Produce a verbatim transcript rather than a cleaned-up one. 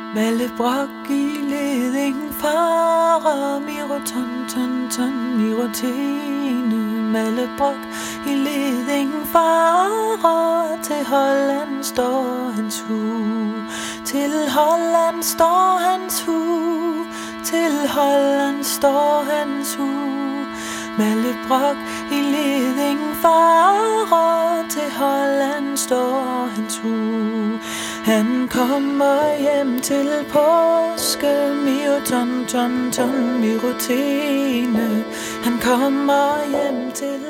Malle Brock i Leding, Fara, Miro ton ton ton, Miro Tene. Malle Brock i Leding, Fara, til Holland står hans hus. Til Holland står hans hus. Til Holland står hans hus. Malle Brock i Leding, Fara, til Holland står hans hus. Han kommer hjem til påske, Miro ton ton ton, Miro Tene. Han kommer hjem til